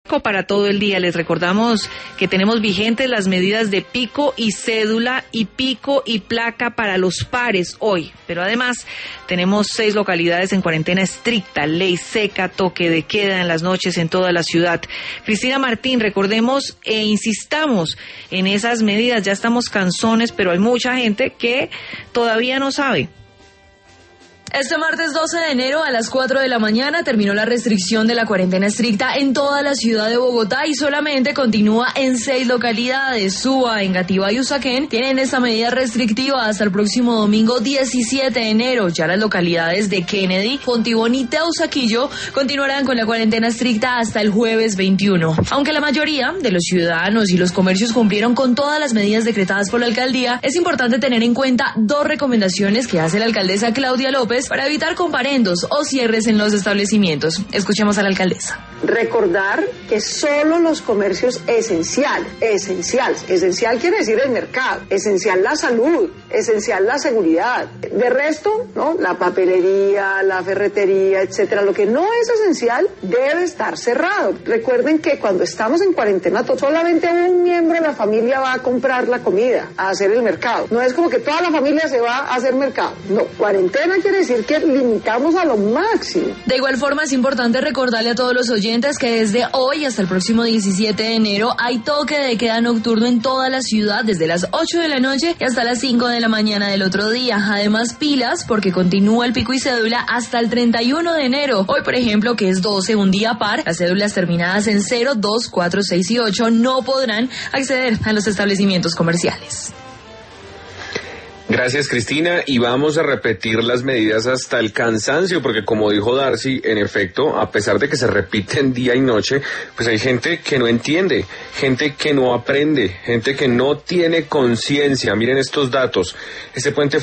para todo el día. Les recordamos que tenemos vigentes las medidas de pico y cédula y pico y placa para los pares hoy, pero además tenemos 6 localidades en cuarentena estricta, ley seca, toque de queda en las noches en toda la ciudad. Cristina Martín, recordemos e insistamos en esas medidas. Ya estamos cansones, pero hay mucha gente que todavía no sabe. Este martes 12 de enero a las 4 de la mañana terminó la restricción de la cuarentena estricta en toda la ciudad de Bogotá y solamente continúa en 6 localidades. Suba, Engativá y Usaquén tienen esta medida restrictiva hasta el próximo domingo 17 de enero. Ya las localidades de Kennedy, Fontibón y Teusaquillo continuarán con la cuarentena estricta hasta el jueves 21. Aunque la mayoría de los ciudadanos y los comercios cumplieron con todas las medidas decretadas por la alcaldía, es importante tener en cuenta 2 recomendaciones que hace la alcaldesa Claudia López para evitar comparendos o cierres en los establecimientos. Escuchemos a la alcaldesa. Recordar que solo los comercios esencial quiere decir el mercado, esencial la salud, esencial la seguridad. De resto, ¿no? La papelería, la ferretería, etcétera, lo que no es esencial debe estar cerrado. Recuerden que cuando estamos en cuarentena, solamente un miembro de la familia va a comprar la comida, a hacer el mercado. No es como que toda la familia se va a hacer mercado. No, cuarentena quiere decir que limitamos a lo máximo. De igual forma, es importante recordarle a todos los oyentes que desde hoy hasta el próximo 17 de enero hay toque de queda nocturno en toda la ciudad desde las 8 de la noche y hasta las 5 de la mañana del otro día. Además, pilas porque continúa el pico y cédula hasta el 31 de enero. Hoy, por ejemplo, que es 12, un día par, las cédulas terminadas en 0, 2, 4, 6 y 8 no podrán acceder a los establecimientos comerciales. Gracias, Cristina, y vamos a repetir las medidas hasta el cansancio, porque como dijo Darcy, en efecto, a pesar de que se repiten día y noche, pues hay gente que no entiende, gente que no aprende, gente que no tiene conciencia. Miren estos datos. Este puente